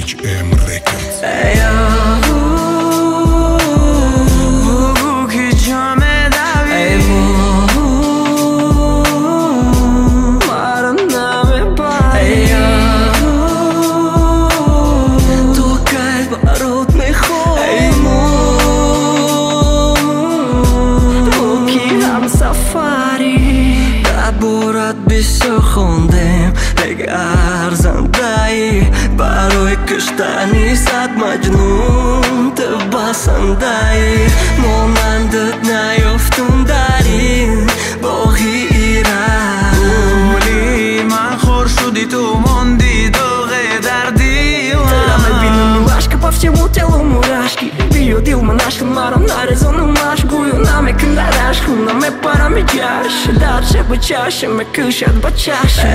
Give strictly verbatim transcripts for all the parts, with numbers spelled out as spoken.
H M Records. بگو که جام دوی مرا نمیبری تو قلب برات میخوای تو کی هم سفری دربارت بیشتر خوندم دیگه ارزنده ای برای کشتنی صد مجنون تو بسنده ای مانندت نیافتم در این باغی ایران ولی من خور شدی تو ماندی دوغه در دیوان Тераме били милашка по всему телу мурашки Бью дил монашка марам на резону машгую намек на рашку но ме парами чаще дальше бы чаще ме кушат бы чаще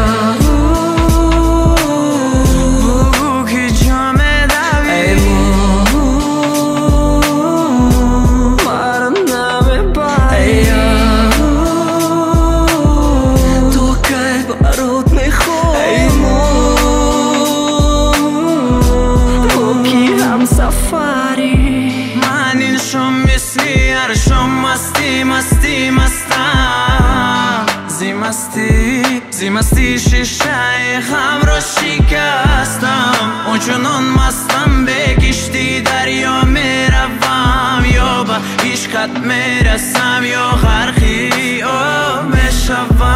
من این شم مثلی هر شم مستی مستی مستم زی مستی زی مستی شیشه خم رو شکستم اونچنان مستم به کشتی دریا میروم یا به عشقت میرسم یا غرقی آب میشوم